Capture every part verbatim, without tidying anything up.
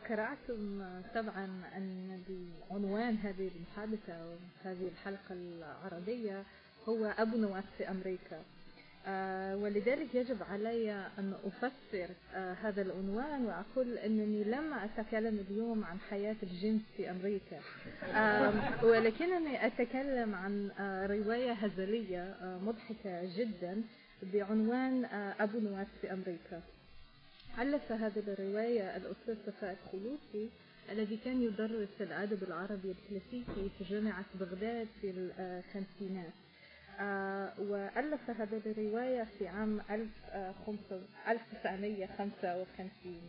قرأتم طبعا أن عنوان هذه المحادثة أو هذه الحلقة العربية هو أبو نواس في أمريكا. آه ولذلك يجب علي أن أفسر آه هذا العنوان وأقول أنني لم أتكلم اليوم عن حياة الجنس في أمريكا، آه ولكنني أتكلم عن آه رواية هزلية آه مضحكة جدا بعنوان آه أبو نواس في أمريكا. ألف هذه الرواية الأستاذ صفاء الخلوصي الذي كان يدرس الأدب العربي الكلاسيكي في جامعة بغداد في الخمسينات. آه وألف هذه الرواية في عام ألف وتسعمائة وخمسة وخمسين.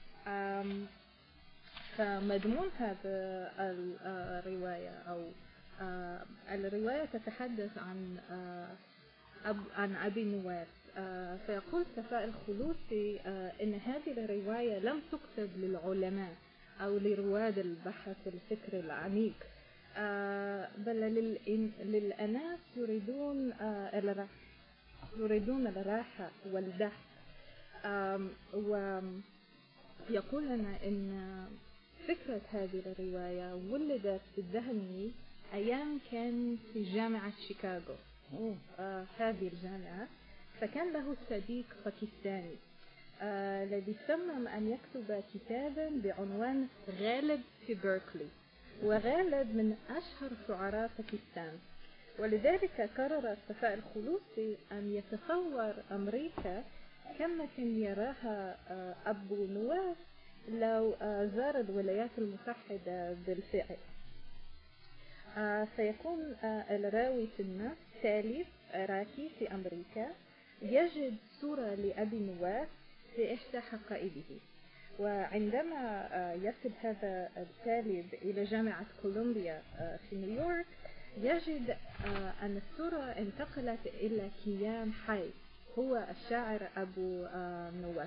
فمضمون هذه الرواية أو آه الرواية تتحدث عن آه أب عن أبي نواس. آه فيقول صفاء الخلوصي آه إن هذه الرواية لم تكتب للعلماء أو لرواد البحث الفكري العميق، آه بل للأناس يريدون آه الراحة يريدون الراحة والضحك. ويقول لنا إن فكرة هذه الرواية ولدت بذهني أيام كان في جامعة شيكاغو، آه هذه الجامعة. فكان له صديق باكستاني آه الذي صمم أن يكتب كتابا بعنوان غالب في بيركلي، وغالب من أشهر شعراء باكستان. ولذلك قرر صفاء الخلوصي أن يتصور أمريكا كما كان يراها آه أبو نواس لو آه زار الولايات المتحدة بالفعل. آه سيكون آه الراوي في النص تالف عراقي في أمريكا يجد صورة لأبي نواس في إحدى حقائبه، وعندما آه يصل هذا التالف إلى جامعة كولومبيا آه في نيويورك يجد آه أن الصورة انتقلت إلى كيان حي هو الشاعر أبو آه نواس.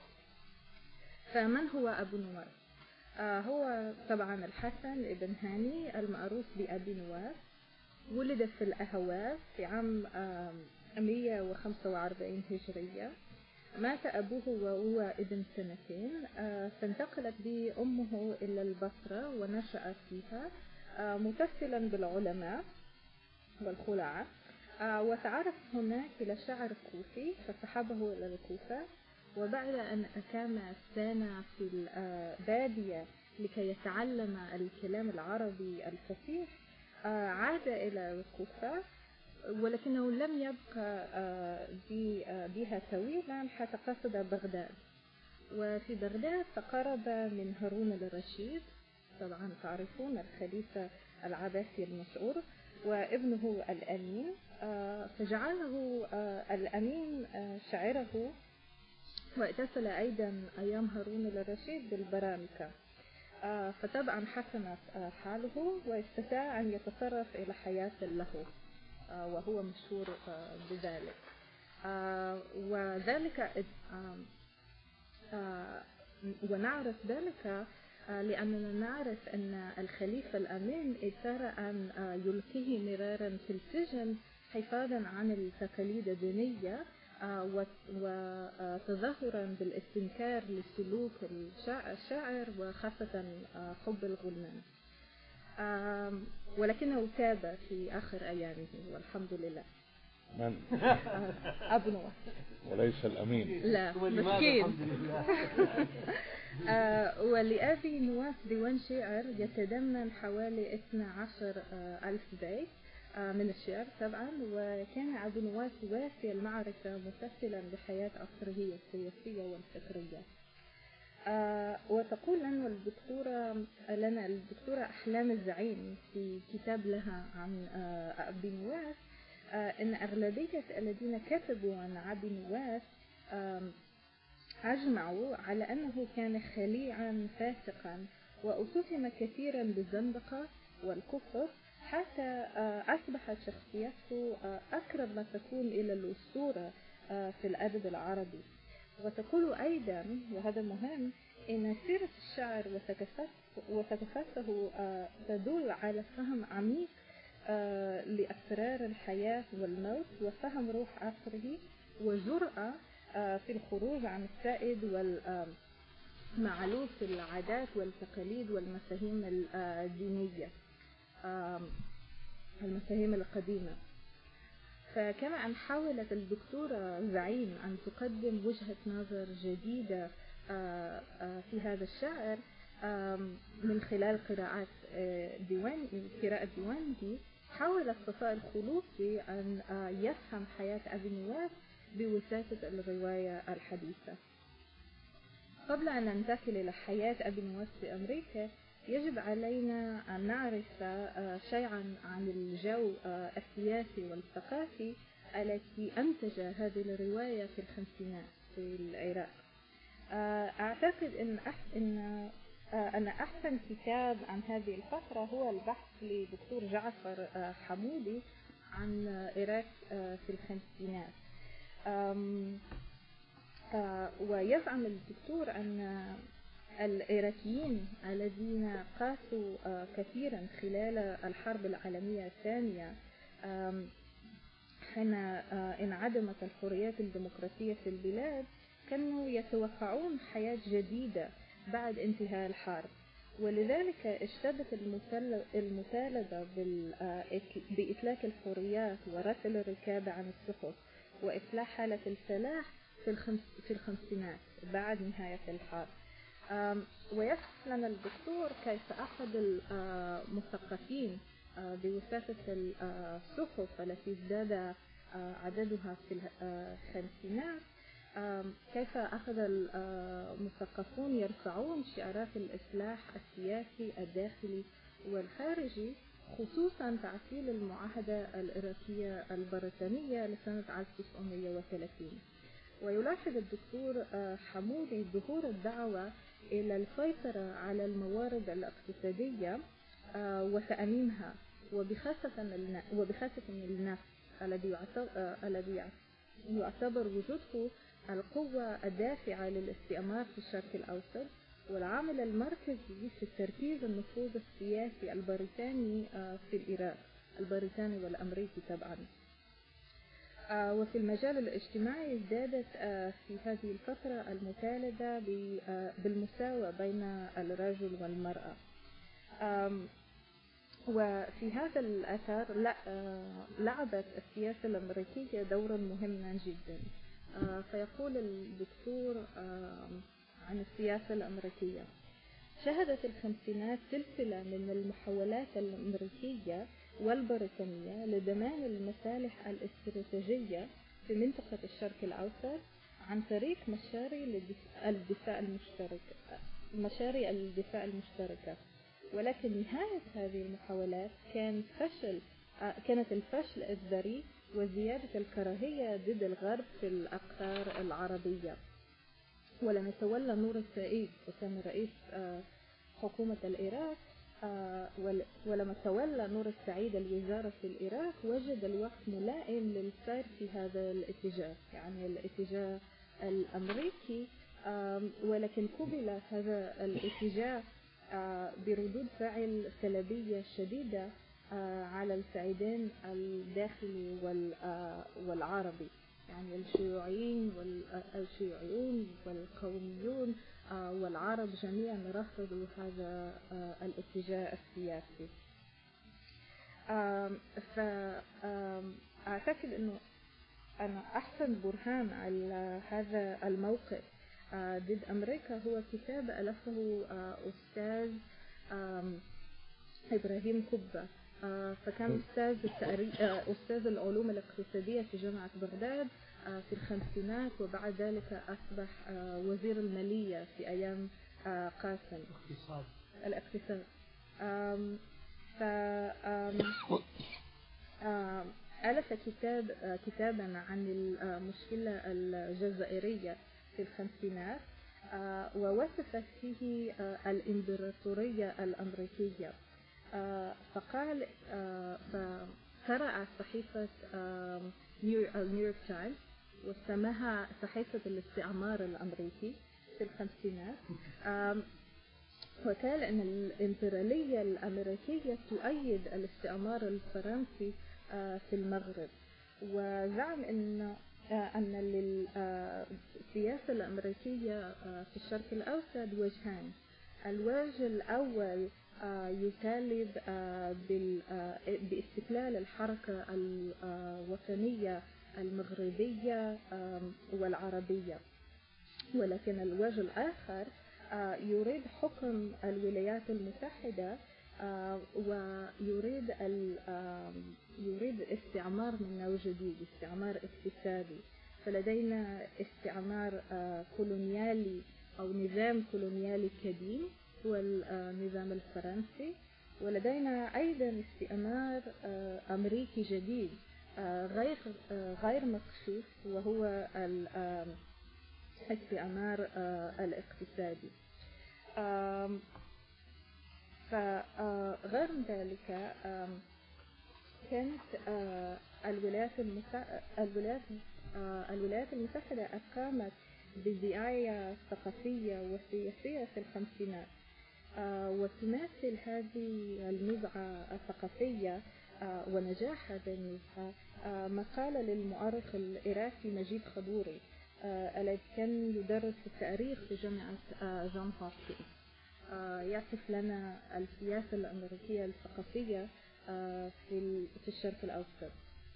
فمن هو أبو نواس؟ آه هو طبعا الحسن ابن هاني المعروف بأبي نواس. ولد في الأهواز في عام آه مئة وخمسة وأربعين هجرية. مات أبوه وهو ابن سنتين، آه فانتقلت به أمه إلى البصرة ونشأ فيها آه متصلا بالعلماء والخلعاء، آه وتعرف هناك إلى شاعر كوفي فسحبه إلى الكوفة. وبعد أن أقام سنة في البادية لكي يتعلم الكلام العربي الفصيح آه عاد إلى الكوفة، ولكنه لم يبقى آه بها طويلا حتى قصد بغداد. وفي بغداد تقرب من هارون الرشيد، طبعا تعرفون الخليفة العباسي المشهور، وابنه الأمين، آه فجعله آه الأمين آه شاعره، واتصل أيضا أيام هارون الرشيد بالبرامكة. آه فطبعا حسنت آه حاله واستطاع أن يتصرف إلى حياة له، آه وهو مشهور آه بذلك. آه وذلك آه آه ونعرف ذلك آه لأننا نعرف أن الخليفة الأمين اضطر أن آه يلقيه مرارا في السجن حفاظا عن التقاليد الدينية آه وتظاهرا بالاستنكار لسلوك الشاعر وخاصة آه حب الغلمان. آه ولكنه تاب في آخر أيامه والحمد لله. من؟ أبو نواس وليس الأمين. لا مسكين. آه ولأبي نواس ديوان شعر يتضمن حوالي اثني عشر آه ألف بيت آه من الشعر طبعا. وكان أبو نواس وافي المعرفة متصلا بحياة عصره السياسية والفكرية. آه وتقول لنا الدكتورة لنا الدكتورة أحلام الزعيم في كتاب لها عن آه أبي نواس آه إن أغلبية الذين كتبوا عن أبي نواس آه أجمعوا على أنه كان خليعا فاسقا وأتهم كثيرا بالزندقة والكفر، حتى آه أصبحت شخصيته آه أقرب ما تكون إلى الأسطورة آه في الأدب العربي. وتقول أيضا وهذا مهم إن سيرة الشعر وثقافته آه تدل على فهم عميق آه لأسرار الحياة والموت وفهم روح عصره وجرأة آه في الخروج عن السائد معلوف العادات والتقاليد والمفاهيم الدينية، المفاهيم القديمة. فكما أن حاولت الدكتورة زعيم أن تقدم وجهة نظر جديدة في هذا الشاعر من خلال قراءات ديوان قراءة ديوانه، حاولت صفاء الخلوصي أن يفهم حياة أبي نواس بوساطة الرواية الحديثة. قبل أن ننتقل إلى حياة أبي نواس في أمريكا، يجب علينا أن نعرف شيئا عن الجو السياسي والثقافي التي أنتج هذه الرواية في الخمسينات في العراق. أعتقد أن أن أن أحسن كتاب عن هذه الفترة هو البحث لدكتور جعفر حمودي عن العراق في الخمسينات. ويزعم الدكتور أن العراقيين الذين قاسوا كثيرا خلال الحرب العالمية الثانية حين انعدمت الحريات الديمقراطية في البلاد، كانوا يتوقعون حياة جديدة بعد انتهاء الحرب، ولذلك اشتدت المطالبة بإطلاق الحريات ورفع الركاب عن السقوط وإصلاح حالة الفلاح في الخمسينات بعد نهاية الحرب. ويصف لنا الدكتور كيف أحد المثقفين بوساطة الصحف التي ازداد عددها في الخمسينات، كيف أخذ المثقفون يرفعون شعارات الإصلاح السياسي الداخلي والخارجي، خصوصا تعطيل المعاهدة العراقية البريطانية لسنة ألف وتسعمائة وثلاثين. ويلاحظ الدكتور حمودي ظهور الدعوة إلى السيطرة على الموارد الاقتصادية وتأمينها، وبخاصة وبخاصة النفط الذي يعتبر وجوده القوة الدافعة للاستعمار في الشرق الأوسط والعامل المركزي في تركيز النفوذ السياسي البريطاني في العراق، البريطاني والأمريكي طبعا. وفي المجال الاجتماعي ازدادت في هذه الفترة المطالبة بالمساواة بين الرجل والمرأة. وفي هذا الأثر لعبت السياسة الأمريكية دورا مهما جدا. فيقول الدكتور عن السياسة الأمريكية: شهدت الخمسينات سلسلة من المحاولات الأمريكية والبريطانية لضمان المصالح الاستراتيجية في منطقة الشرق الأوسط عن طريق مشاريع الدفاع المشتركة مشاريع الدفاع المشتركة ولكن نهاية هذه المحاولات كان فشل كانت الفشل الذريع وزيادة الكراهية ضد الغرب في الأقطار العربية. ولما تولى نور السعيد وكان رئيس حكومة العراق، ولما تولى نور السعيد الوزارة في العراق، وجد الوقت ملائم للسير في هذا الاتجاه، يعني الاتجاه الأمريكي، ولكن قبل هذا الاتجاه بردود فعل سلبية شديدة على الصعيدين الداخلي والعربي، يعني الشيوعيين والشيوعيون والقوميون والعرب جميعا رفضوا هذا الاتجاه السياسي. فأعتقد أنه أنا أحسن برهان على هذا الموقف ضد أمريكا هو كتاب ألفه أستاذ إبراهيم كبة. فكان أستاذ أستاذ العلوم الاقتصادية في جامعة بغداد في الخمسينات، وبعد ذلك أصبح وزير المالية في أيام قاسم. الاقتصاد الاقتصاد ف ألف كتاب كتابا عن المشكلة الجزائرية في الخمسينات، ووصف فيه الإمبراطورية الأمريكية. فقال فقرأ صحيفة نيويورك تايمز وسماها صحيفة الاستعمار الأمريكي في الخمسينات، وقال أن الإمبراطورية الأمريكية تؤيد الاستعمار الفرنسي في المغرب، وزعم أن أن للسياسة الأمريكية في الشرق الأوسط وجهان. الوجه الأول يطالب باستقلال الحركة الوطنية المغربية والعربية، ولكن الوجه الآخر يريد حكم الولايات المتحدة ويريد يريد استعمار من نوع جديد، استعمار اقتصادي. فلدينا استعمار كولونيالي أو نظام كولونيالي قديم هو النظام الفرنسي، ولدينا أيضا استعمار أمريكي جديد غير غير مكشوف وهو الاستعمار الاقتصادي. فغير ذلك كانت الولايات الولايات الولايات المتحدة أقامت بدعاية ثقافية وسياسية في الخمسينات، وتماثل هذه النزعة الثقافية ونجاح هذه النزعة مقالة للمؤرخ العراقي مجيد خضوري الذي كان يدرس التاريخ في جامعة جون هوبكنز، يصف لنا السياسة الأمريكية الثقافية في في الشرق الأوسط.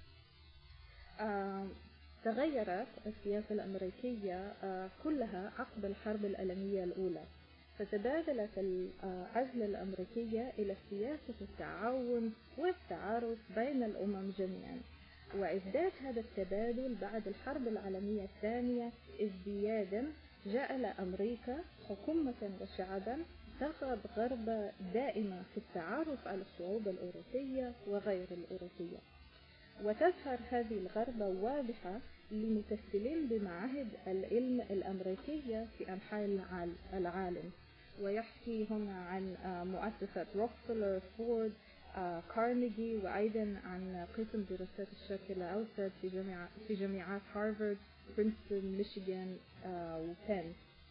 تغيرت السياسة الأمريكية كلها عقب الحرب العالمية الأولى، فتبادلت العزلة الأمريكية إلى سياسة التعاون والتعارف بين الأمم جميعا، وازداد هذا التبادل بعد الحرب العالمية الثانية ازديادا جعل أمريكا حكومة وشعبا ترغب غرب دائما في التعارف على الشعوب الأوروبية وغير الأوروبية، وتظهر هذه الغربة واضحة لمتسلين بمعاهد العلم الأمريكية في أنحاء العالم. ويحكي هنا عن مؤسسة روكفيلر، فورد، كارنيجي، وأيضا عن قسم دراسات الشرق الأوسط في جامعة في جامعات هارفارد، برينستون، ميشيغان، وبين.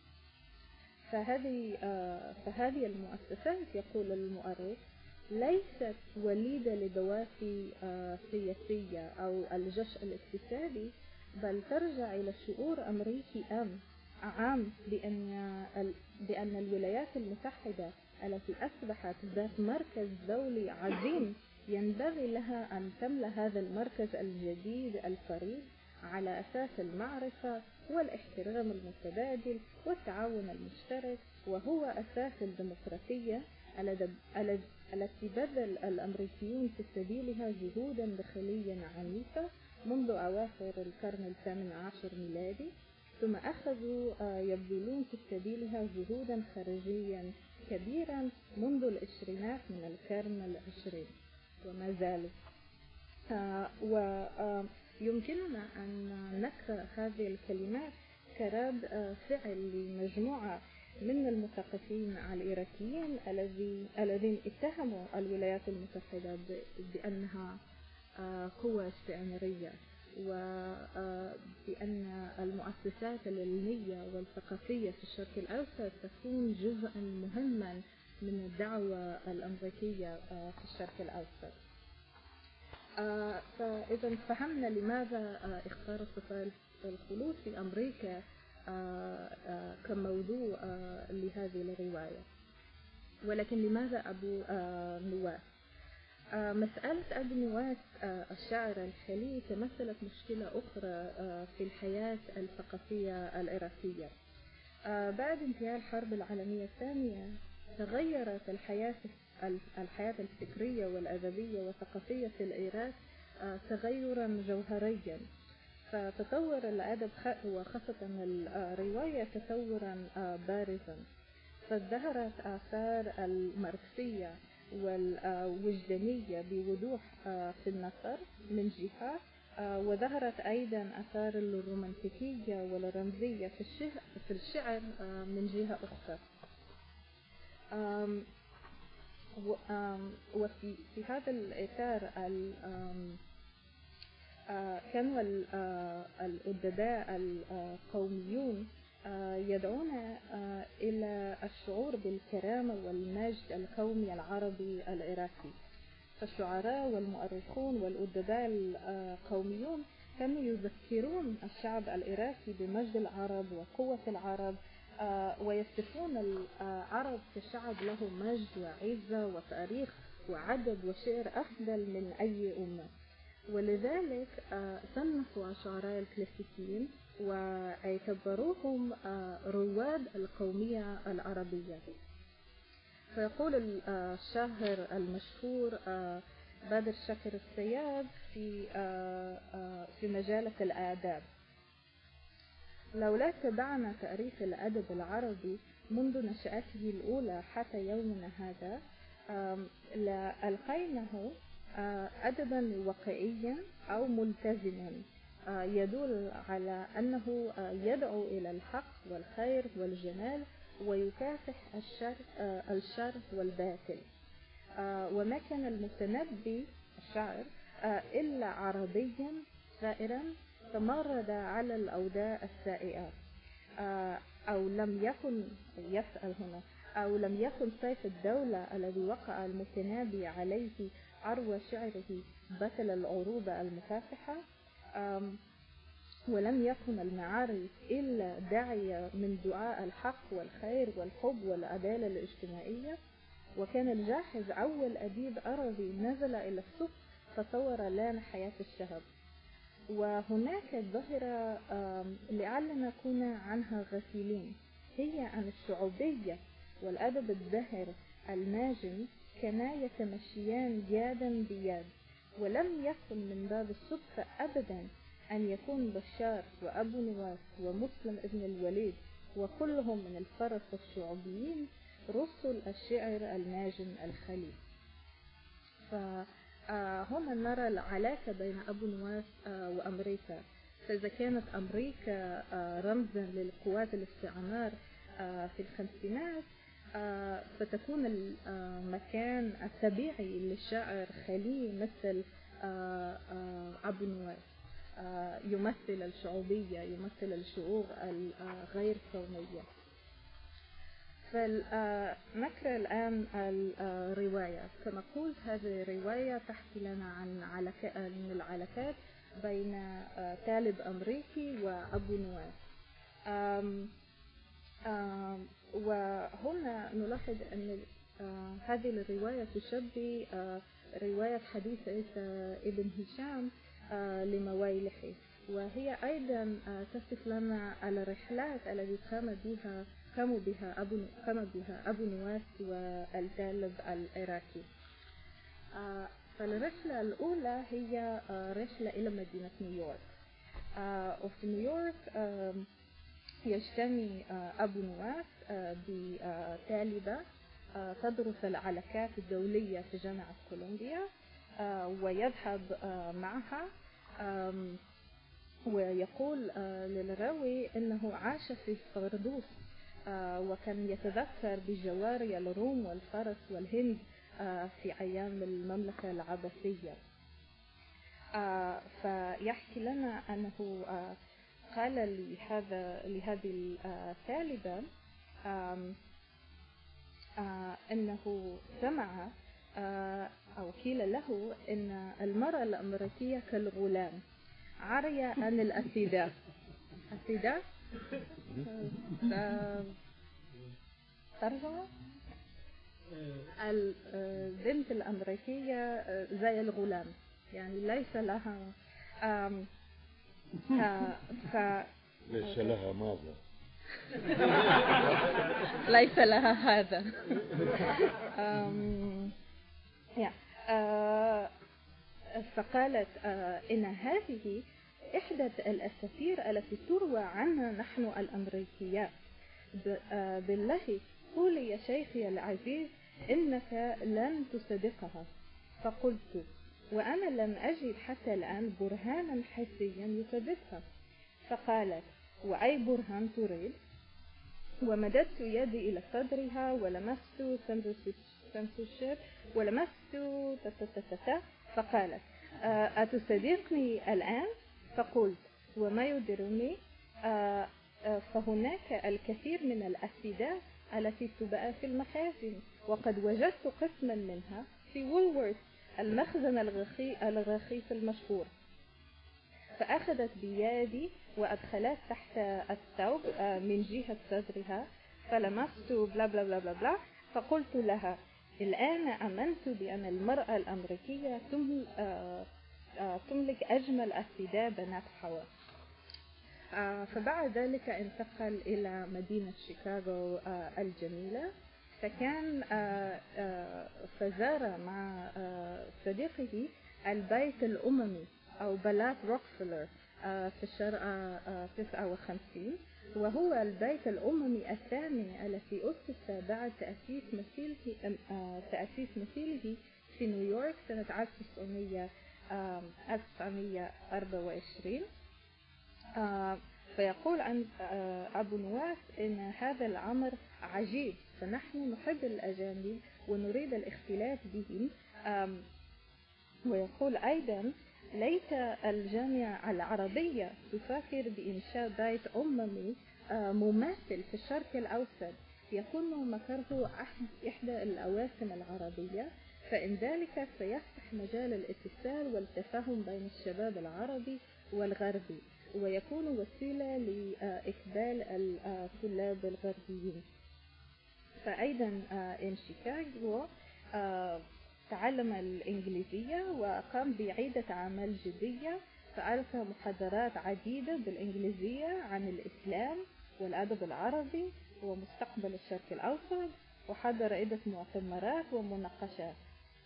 فهذه فهذه المؤسسات يقول المؤرخ ليست وليدة لدوافع سياسية أو الجشع الاقتصادي، بل ترجع إلى شعور أمريكي أم عام بأن بأن الولايات المتحدة التي أصبحت ذات مركز دولي عظيم ينبغي لها أن تملأ هذا المركز الجديد الفريد على أساس المعرفة والاحترام المتبادل والتعاون المشترك، وهو أساس الديمقراطية التي بذل الأمريكيون في سبيلها جهودا داخليا عنيفة منذ أواخر القرن الثامن عشر ميلادي، ثم أخذوا يبذلون في سبيلها جهودا خارجيا كبيرا منذ العشرينات من القرن العشرين وما زالوا. ويمكننا أن نقرأ هذه الكلمات كرد فعل لمجموعة من المثقفين العراقيين الذين اتهموا الولايات المتحدة بأنها قوة استعمارية، وبأن المؤسسات العلمية والثقافية في الشرق الأوسط تكون جزءا مهما من الدعوة الأمريكية في الشرق الأوسط. فإذا فهمنا لماذا اختار السفارة الخلود في أمريكا كموضوع لهذه الرواية. ولكن لماذا أبو نواس؟ مسألة أبو نواس الشاعر الخليجي تمثلت مشكلة أخرى في الحياة الثقافية العراقية. بعد انتهاء الحرب العالمية الثانية تغيرت الحياة الحياة الفكرية والأدبية والثقافية في العراق تغيرا جوهريا، فتطور الأدب وخاصة الرواية تطورا بارزا، فازدهرت آثار الماركسية والوجدانية بوضوح في النثر من جهة، وظهرت أيضا آثار الرومانتيكية والرمزية في الشعر من جهة أخرى. وفي في هذا الإطار كانوا الأدباء القوميون يدعون إلى الشعور بالكرامة والمجد القومي العربي العراقي، فالشعراء والمؤرخون والأدباء القوميون كانوا يذكرون الشعب العراقي بمجد العرب وقوة العرب، ويصفون العرب كشعب له مجد وعزة وتاريخ وعدد وشعر أفضل من أي أمة. ولذلك صنفوا الشعراء الكلاسيكيين واعتبروهم رواد القومية العربية. فيقول الشاعر المشهور بدر شاكر السياب في في مجلة الآداب: لولا تبعنا تاريخ الأدب العربي منذ نشأته الأولى حتى يومنا هذا لألقيناه أدبا واقعيا أو ملتزما يدل على أنه يدعو إلى الحق والخير والجمال ويكافح الشر الشر والباطل. وما كان المتنبي الشاعر إلا عربيا ثائرا تمرد على الأوضاع السائئة، أو لم يكن يسأل هنا أو لم يكن سيف الدولة الذي وقع المتنبي عليه عروة شعره بطل العروبة المكافحة، ولم يكن المعارف إلا داعية من دعاء الحق والخير والحب والعدالة الاجتماعية. وكان الجاحظ أول أديب عربي نزل إلى السوق فصور لنا حياة الشعب. وهناك ظاهرة لعلنا كنا عنها غافلين، هي أن الشعوبية والأدب الزاهر الناجم كانا يتمشيان يدا بيد. ولم يكن من باب الصدفة أبدا أن يكون بشار وأبو نواس ومسلم ابن الوليد وكلهم من الفرس الشعوبيين رسل الشعر الناجم الخليل. فهنا نرى العلاقة بين أبو نواس وأمريكا. فإذا كانت أمريكا رمزا للقوات الاستعمار في الخمسينات، فتكون المكان الطبيعي للشاعر خليل مثل أبو نواس، يمثل الشعوبية، يمثل الشعوب الغير قومية. فنقرأ الآن الرواية. كما قلت هذه الرواية تحكي لنا عن عن العلاقات بين طالب أمريكي وأبو نواس. آم آم وهنا نلاحظ أن هذه الرواية تشبه رواية حديث ابن هشام لموالحه، وهي أيضا تصف لنا الرحلات التي قام بها قاموا بها أبو قام بها أبو نواس والطالب العراقي. فالرحلة الأولى هي رحلة إلى مدينة نيويورك. وفي نيويورك يجتمع أبو نواس بطالبة تدرس العلاقات الدولية في جامعة كولومبيا، ويذهب معها ويقول للراوي أنه عاش في فردوس، وكان يتذكر بجواري الروم والفرس والهند في أيام المملكة العباسية. فيحكي لنا أنه قال لهذا لهذه الطالبة أنه سمع أو قيل له أن المرأة الأمريكية كالغلام عارية عن الأسيدة. أسيدة ترجمة البنت الأمريكية زي الغلام، يعني ليس لها آم آه ف ليس لها ماذا ليس لها هذا. آم آه فقالت آه إن هذه إحدى الأساطير التي تروى عنها نحن الأمريكيات. بالله قولي يا شيخي العزيز إنك لن تصدقها. فقلت وأنا لم أجد حتى الآن برهانا حسيا يصدقها. فقالت وأي برهان تريد؟ ومددت يدي إلى صدرها ولمست سنسوشير ولمست تتتتت. فقالت أتصدقني الآن؟ فقلت وما يدرني، فهناك الكثير من الأسيدات التي تباع في المخازن، وقد وجدت قسما منها في وولورث المخزن الرخيص المشهور. فأخذت بيدي وأدخلت تحت الثوب من جهة صدرها، فلمست بلا بلا بلا بلا بلا، فقلت لها: الآن آمنت بأن المرأة الأمريكية تملك أجمل أفئدة بنات حواء. فبعد ذلك انتقل إلى مدينة شيكاغو الجميلة، فكان فزار مع صديقه البيت الأممي أو بلاط روكفلر في الشارع تسعة وخمسين، وهو البيت الأممي الثاني الذي أسس بعد تأسيس مثيله تأسيس مثيله في نيويورك سنة ألف وتسعمائة وأربعة وعشرين. فيقول عن أبو نواس إن هذا الأمر عجيب، فنحن نحب الأجانب ونريد الاختلاط بهم. ويقول أيضا: ليت الجامعة العربية تفكر بإنشاء بيت أممي مماثل في الشرق الأوسط، يكون مقره إحدى العواصم العربية، فإن ذلك سيفتح مجال الاتصال والتفاهم بين الشباب العربي والغربي، ويكون وسيلة لإقبال الطلاب الغربيين. فأيضا إن شيكاغو تعلم الإنجليزية وقام بعدة أعمال جدية، فألقى محاضرات عديدة بالإنجليزية عن الإسلام والأدب العربي ومستقبل الشرق الأوسط، وحضر عدة مؤتمرات ومناقشات.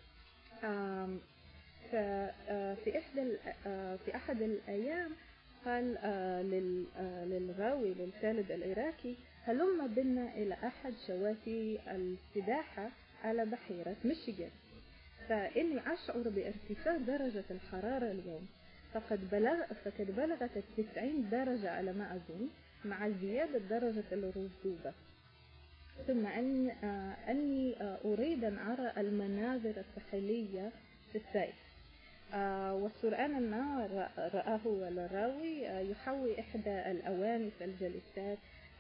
ففي إحدى في أحد الأيام قال للراوي للخالد العراقي: هلم بنا إلى أحد شواطئ السباحة على بحيرة ميشيغان، فإني أشعر بارتفاع درجة الحرارة اليوم، فقد بلغ فقد بلغت التسعين درجة على ما أظن، مع زيادة درجة الرطوبة. ثم أن أني أريد أن أرى المناظر الساحلية في الصيف. وسرعان ما رآه الراوي يحوي إحدى الأواني الجالسات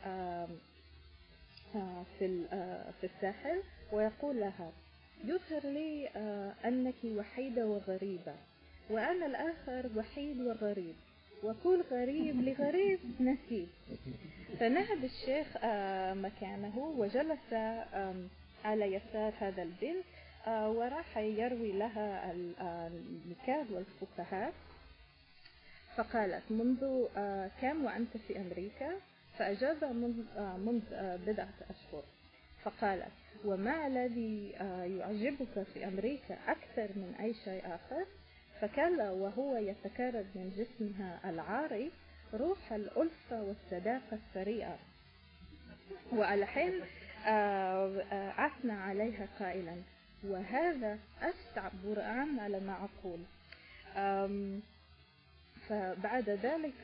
في في الساحل، ويقول لها: يظهر لي أنك وحيدة وغريبة، وأنا الآخر وحيد وغريب، وكل غريب لغريب نسيب. فنهض الشيخ مكانه وجلس على يسار هذا البنت، وراح يروي لها النكات والفكاهات. فقالت: منذ كم وأنت في أمريكا؟ فأجاب: منذ بضعة أشهر. فقالت: وما الذي يعجبك في أمريكا أكثر من أي شيء آخر؟ فكان وهو يتكرر من جسمها العاري روح الألفة والصداقة السريعة، والحين أثنى عليها قائلا: وهذا أسع برهان على ما أقول. فبعد ذلك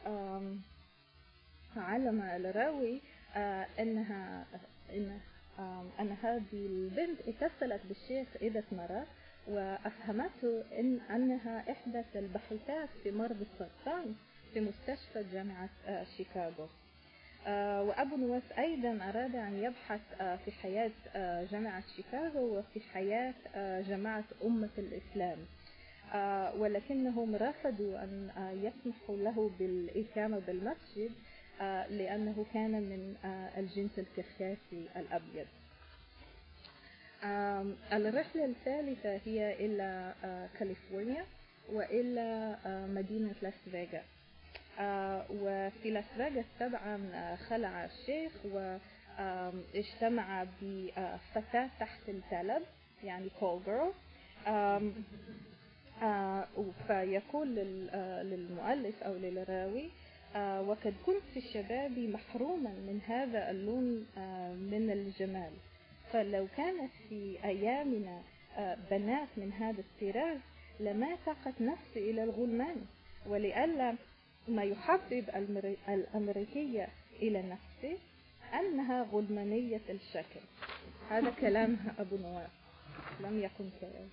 علم الراوي أنها إن أن هذه البنت اتصلت بالشيخ عدة مرات وأفهمته إن أنها إحدى الباحثات في مرض السرطان في مستشفى جامعة شيكاغو. وأبو نواس أيضا أراد أن يبحث في حياة جامعة شيكاغو وفي حياة جماعة أمة الإسلام، ولكنهم رفضوا أن يسمحوا له بالإقامة بالمسجد لأنه كان من الجنس الكخاسي الأبيض. الرحلة الثالثة هي إلى كاليفورنيا وإلى مدينة لاس فيغاس. وفي لاس فيغاس طبعا خلع الشيخ واجتمع بفتاة تحت الثلج، يعني كول جيرل. فيقول للمؤلف أو للراوي: وقد كنت في الشباب محروما من هذا اللون من الجمال، فلو كانت في أيامنا بنات من هذا الطراز لما ساقت نفسي إلى الغلمان، ولئلا ما يحبب الأمريكية إلى نفسي أنها غلمانية الشكل. هذا كلام أبو نواس، لم يكن كلام.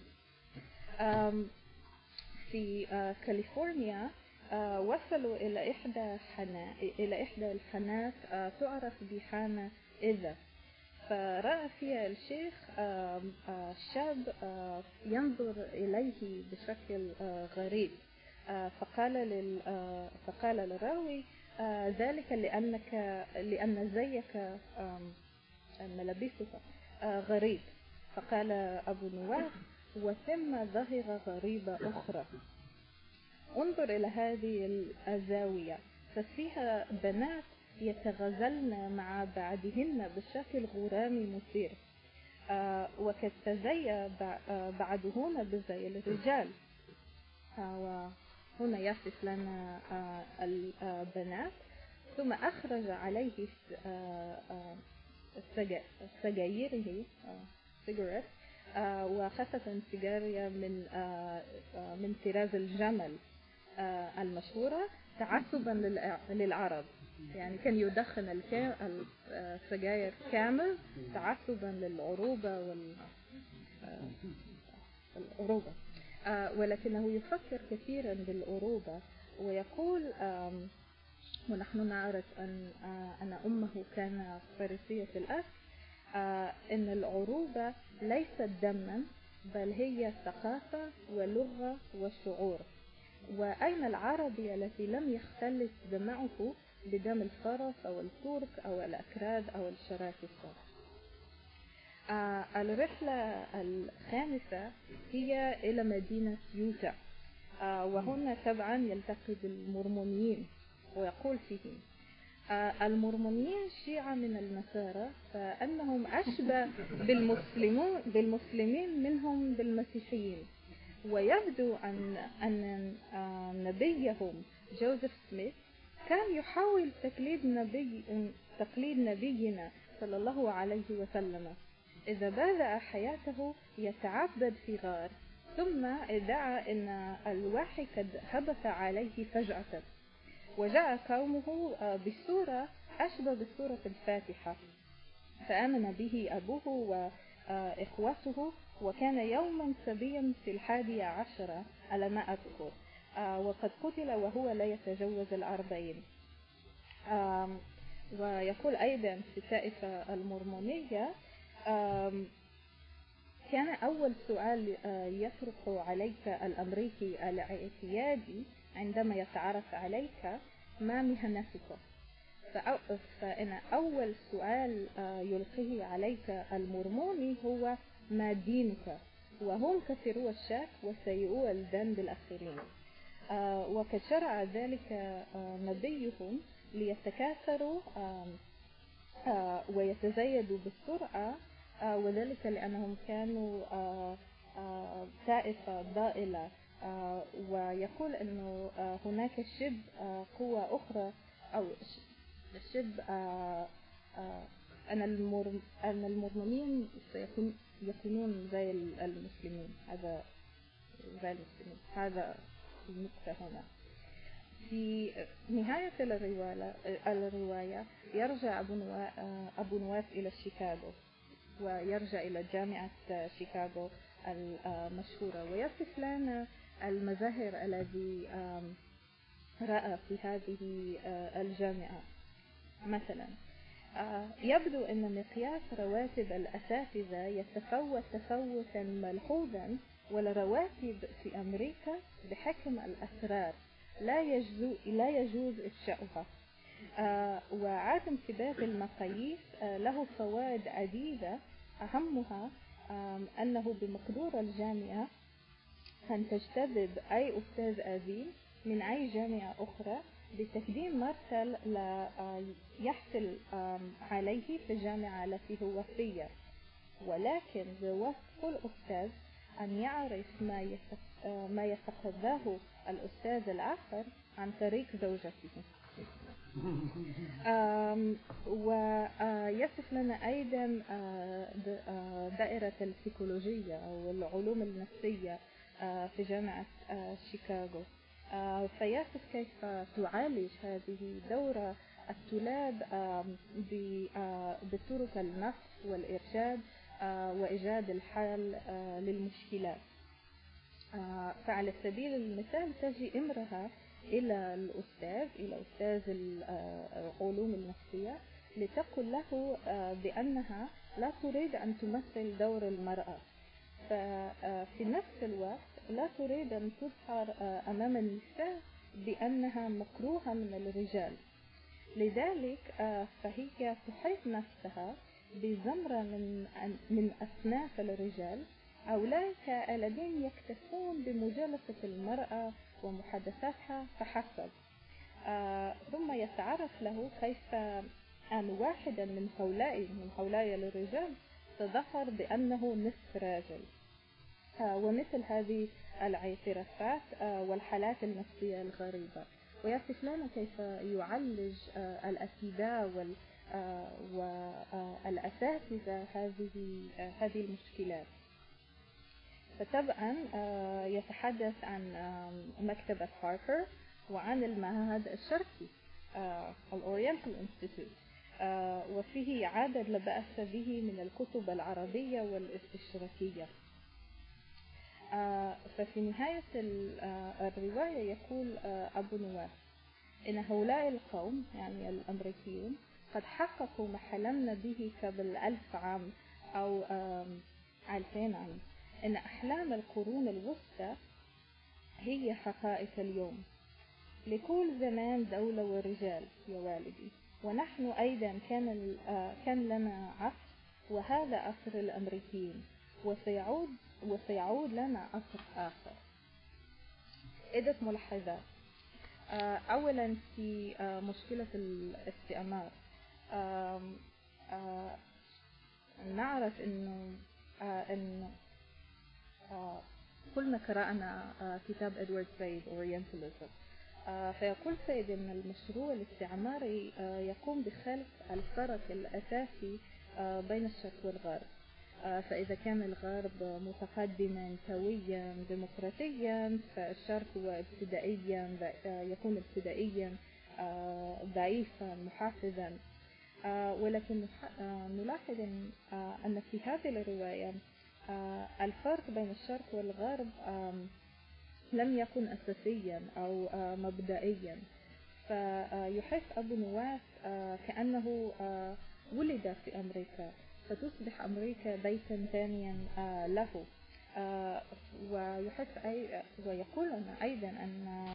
في كاليفورنيا وصلوا إلى إحدى حنا إلى إحدى الحانات تعرف بحانة إذا، فرأى فيها الشيخ شاب ينظر إليه بشكل غريب، فقال لل فقال للراوي ذلك لأنك لأن زيك ملابسك غريب. فقال أبو نواس وثم ظهر غريبة أخرى، انظر إلى هذه الزاوية ففيها بنات يتغزلن مع بعضهن بشكل غرامي مثير، وقد تزي بعضهن بزي الرجال. وهنا يصف لنا البنات. ثم أخرج عليه سجايره سيجارات، وخاصة سيجارية من من طراز الجمل المشهورة تعصبا للعرب، يعني كان يدخن السجاير كامل تعصبا للعروبة والعروبة، ولكنه يفكر كثيرا بالعروبة ويقول ونحن نعرف أن أن أمه كانت فارسية الأصل، أن العروبة ليست دما بل هي ثقافة ولغة وشعور. وأين العربي الذي لم يختلط دمعه بدم الفرس أو الترك أو الأكراد أو الشراكسة؟ آه الرحلة الخامسة هي إلى مدينة يوتا، آه وهنا طبعا يلتقي بالمورمونيين ويقول فيهم آه المورمونيين شيعة من النصارى، فأنهم أشبه بالمسلمون بالمسلمين منهم بالمسيحيين. ويبدو أن أن آه نبيهم جوزيف سميث كان يحاول تقليد نبي تقليد نبينا صلى الله عليه وسلم، إذا بدأ حياته يتعبد في غار ثم ادعى أن الوحي قد هبط عليه فجأة، وجاء قومه بصورة أشبه بصورة الفاتحة، فآمن به أبوه وإخوته، وكان يوما صبيا في الحادية عشرة على ما أذكر، وقد قتل وهو لا يتجاوز الأربعين. ويقول أيضا في الطائفة المورمونية كان أول سؤال يطرق عليك الأمريكي الاعتيادي عندما يتعرف عليك ما مهنتك، فإن أول سؤال يلقيه عليك المورموني هو ما دينك، وهم كثيرو الشك وسيئو الذنب الآخرين. وقد شرع ذلك نبيهم ليتكاثروا ويتزايدوا بالسرعة، وذلك لأنهم كانوا طائفة ضائلة. ويقول أنه هناك شبه قوة أخرى أو شبه أن المورمونيين سيكونون زي المسلمين، هذا زي المسلمين. هذا النقطة هنا. في نهاية الرواية يرجع أبو نواس إلى شيكاغو، ويرجع إلى جامعة شيكاغو المشهورة، ويصف لنا المظاهر الذي رأى في هذه الجامعة. مثلا يبدو أن مقياس رواتب الأساتذة يتفاوت تفاوتا ملحوظا، والرواتب في أمريكا بحكم الأسرار لا يجوز لا يجوز إفشاؤها. آه وعدم ثبات المقاييس آه له فوائد عديدة، أهمها آه أنه بمقدور الجامعة أن تجتذب أي أستاذ أذين من أي جامعة أخرى بتقديم مرسل لا يحصل عليه في الجامعة التي هو فيها، ولكن بوصف كل أستاذ أن يعرف ما ما يتقاضاه الأستاذ الآخر عن طريق زوجته. ويصف لنا أيضا دائرة السيكولوجية أو العلوم النفسية في جامعة شيكاغو، فيصف كيف تعالج هذه الدورة الطلاب بطرق النقد والإرشاد وإيجاد الحل للمشكلات. فعلى سبيل المثال تجي امرأة إلى الأستاذ إلى أستاذ العلوم النفسية لتقول له بأنها لا تريد أن تمثل دور المرأة، ففي نفس الوقت لا تريد أن تظهر أمام النساء بأنها مكروهة من الرجال، لذلك فهي تحيط نفسها بزمرة من من أصناف الرجال، أولئك الذين يكتفون بمجالسة المرأة ومحادثاتها فحسب. آه ثم يتعرف له كيف أن واحدا من هؤلاء من هؤلاء الرجال تظهر بأنه نصف راجل. آه ومثل هذه الاعترافات آه والحالات النفسية الغريبة، ويصف لنا كيف يعالج آه الأطباء وال والأساتذة هذه هذه المشكلات. فطبعا يتحدث عن مكتبة هاربر وعن المعهد الشرقي الأورينتال انستيتوت، وفيه عدد لا بأس به من الكتب العربية والاستشراقية. ففي نهاية الرواية يقول أبو نواس إن هؤلاء القوم يعني الأمريكيون قد حققوا ما حلمنا به قبل ألف عام أو ألفين عام، إن أحلام القرون الوسطى هي حقائق اليوم. لكل زمان دولة ورجال يا والدي، ونحن أيضا كان كان لنا عصر، وهذا عصر الأمريكيين، وسيعود وسيعود لنا عصر آخر. عدة ملاحظات. أولا في مشكلة الاستعمار، نعرف إنه إنه كلنا قرأنا كتاب إدوارد سيد Orientalism، فيقول سيد إن المشروع الاستعماري يقوم بخلق الفرق الأساسي بين الشرق والغرب. فإذا كان الغرب متقدما سويا ديمقراطيا، فالشرق هو ابتدائيا يكون ابتدائيا ضعيفا محافظا. ولكن نلاحظ أن في هذه الرواية الفرق بين الشرق والغرب لم يكن أساسيا أو مبدئيا. فيحس أبو نواس كأنه ولد في أمريكا، فتصبح أمريكا بيتا ثانيا له. ويحس أي ويقول لنا أيضا أن